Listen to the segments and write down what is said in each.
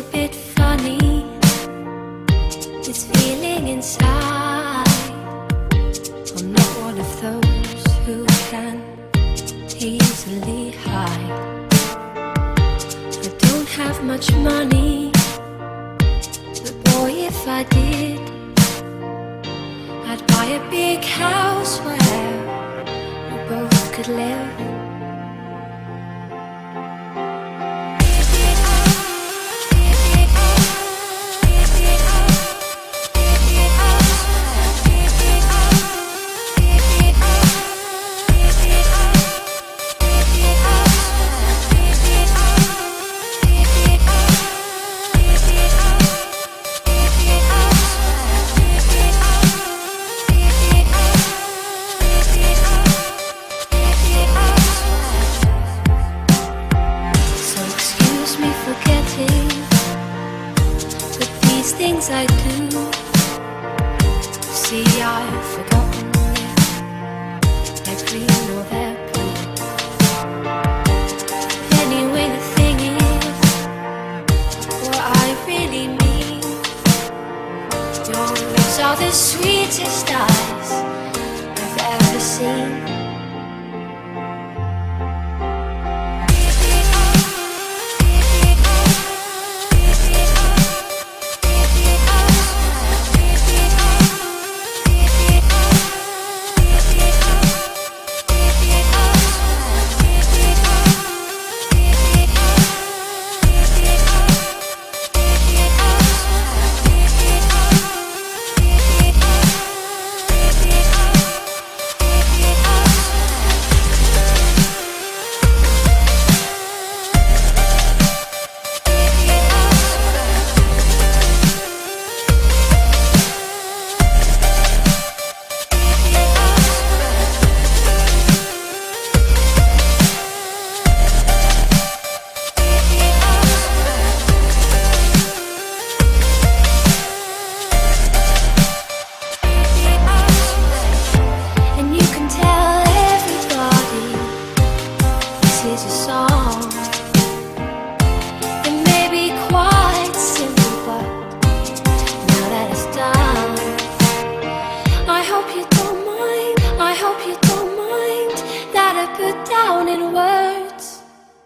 bit funny, this feeling inside. I'm not one of those who can easily hide. I don't have much money, but boy, if I did, I'd buy a big house where we both could live. Things I do, see, I've forgotten if they're green or they're blue. Anyway, the thing is, what I really mean, your lips are the sweetest eyes I've ever seen. Put down in words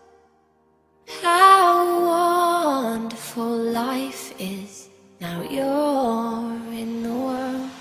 how wonderful life is. Now you're in the world.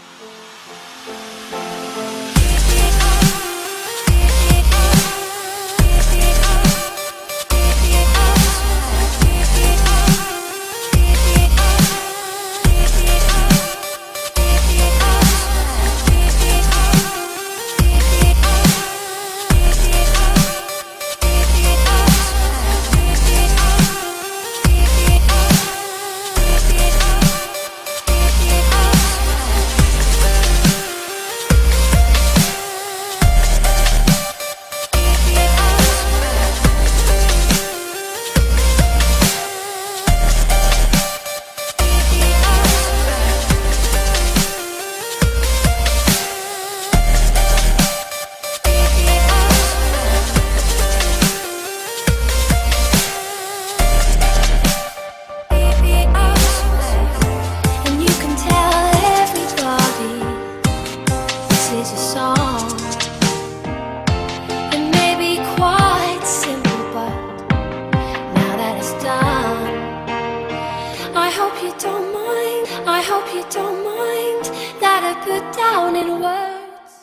I hope you don't mind that I put down in words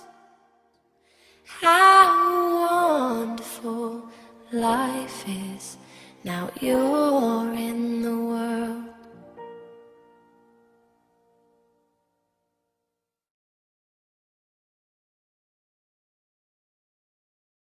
how wonderful life is. Now you're in